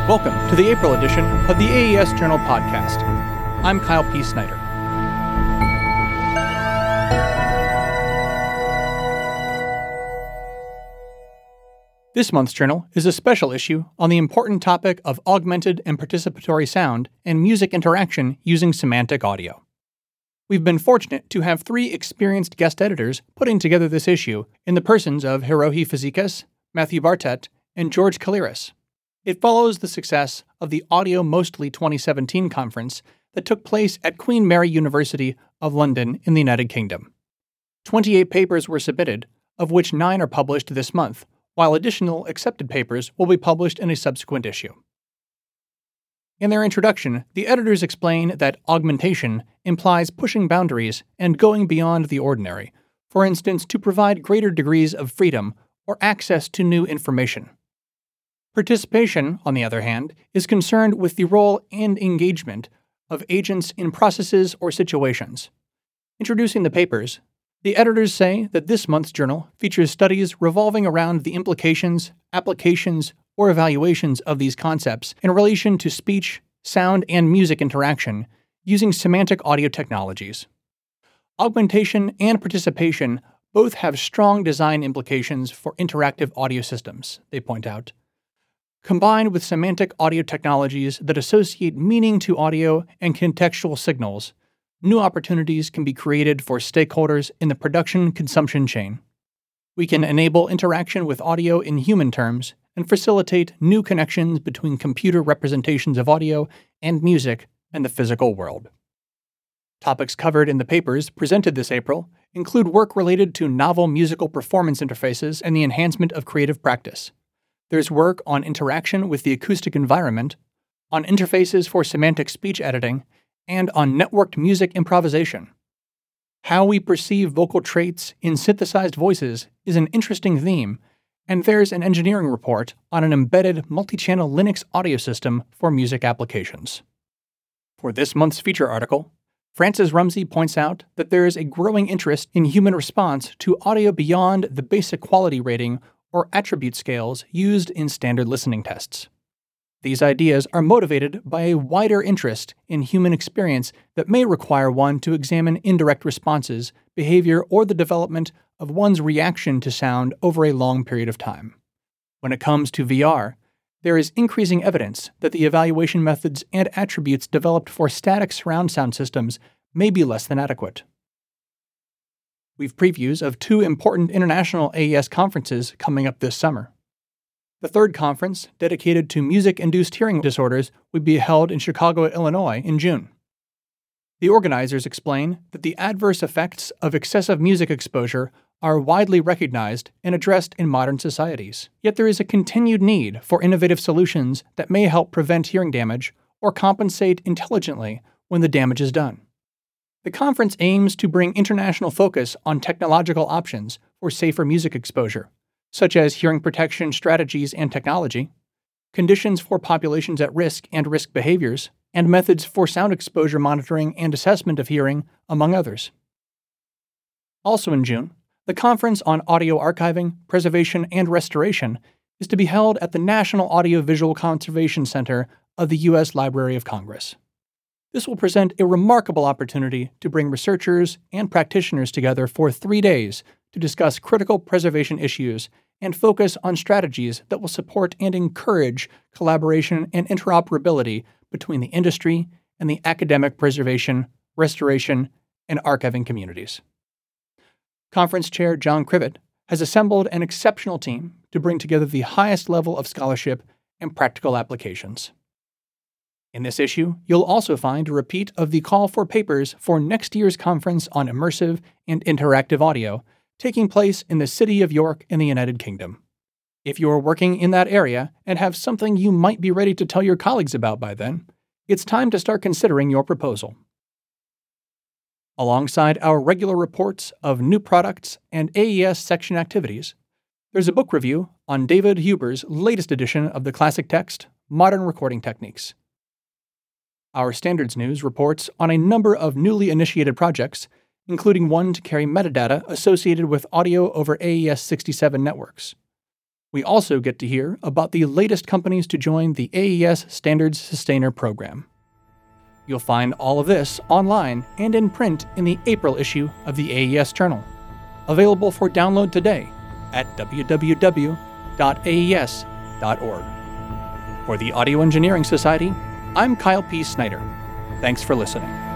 Welcome to the April edition of the AES Journal podcast. I'm Kyle P. Snyder. This month's journal is a special issue on the important topic of augmented and participatory sound and music interaction using semantic audio. We've been fortunate to have three experienced guest editors putting together this issue in the persons of Hirohi Fazekas, Matthew Bartet, and George Kaliris. It follows the success of the Audio Mostly 2017 conference that took place at Queen Mary University of London in the United Kingdom. 28 papers were submitted, of which 9 are published this month, while additional accepted papers will be published in a subsequent issue. In their introduction, the editors explain that augmentation implies pushing boundaries and going beyond the ordinary, for instance, to provide greater degrees of freedom or access to new information. Participation, on the other hand, is concerned with the role and engagement of agents in processes or situations. Introducing the papers, the editors say that this month's journal features studies revolving around the implications, applications, or evaluations of these concepts in relation to speech, sound, and music interaction using semantic audio technologies. Augmentation and participation both have strong design implications for interactive audio systems, they point out. Combined with semantic audio technologies that associate meaning to audio and contextual signals, new opportunities can be created for stakeholders in the production-consumption chain. We can enable interaction with audio in human terms and facilitate new connections between computer representations of audio and music and the physical world. Topics covered in the papers presented this April include work related to novel musical performance interfaces and the enhancement of creative practice. There's work on interaction with the acoustic environment, on interfaces for semantic speech editing, and on networked music improvisation. How we perceive vocal traits in synthesized voices is an interesting theme, and there's an engineering report on an embedded multi-channel Linux audio system for music applications. For this month's feature article, Francis Rumsey points out that there is a growing interest in human response to audio beyond the basic quality rating or attribute scales used in standard listening tests. These ideas are motivated by a wider interest in human experience that may require one to examine indirect responses, behavior, or the development of one's reaction to sound over a long period of time. When it comes to VR, there is increasing evidence that the evaluation methods and attributes developed for static surround sound systems may be less than adequate. We've previews of 2 important international AES conferences coming up this summer. The third conference, dedicated to music-induced hearing disorders, will be held in Chicago, Illinois in June. The organizers explain that the adverse effects of excessive music exposure are widely recognized and addressed in modern societies, yet there is a continued need for innovative solutions that may help prevent hearing damage or compensate intelligently when the damage is done. The conference aims to bring international focus on technological options for safer music exposure, such as hearing protection strategies and technology, conditions for populations at risk and risk behaviors, and methods for sound exposure monitoring and assessment of hearing, among others. Also in June, the Conference on Audio Archiving, Preservation, and Restoration is to be held at the National Audiovisual Conservation Center of the U.S. Library of Congress. This will present a remarkable opportunity to bring researchers and practitioners together for 3 days to discuss critical preservation issues and focus on strategies that will support and encourage collaboration and interoperability between the industry and the academic preservation, restoration, and archiving communities. Conference Chair John Crivet has assembled an exceptional team to bring together the highest level of scholarship and practical applications. In this issue, you'll also find a repeat of the call for papers for next year's conference on immersive and interactive audio, taking place in the city of York in the United Kingdom. If you're working in that area and have something you might be ready to tell your colleagues about by then, it's time to start considering your proposal. Alongside our regular reports of new products and AES section activities, there's a book review on David Huber's latest edition of the classic text, Modern Recording Techniques. Our Standards News reports on a number of newly initiated projects, including one to carry metadata associated with audio over AES 67 networks. We also get to hear about the latest companies to join the AES Standards Sustainer program. You'll find all of this online and in print in the April issue of the AES Journal, available for download today at www.aes.org. For the Audio Engineering Society, I'm Kyle P. Snyder. Thanks for listening.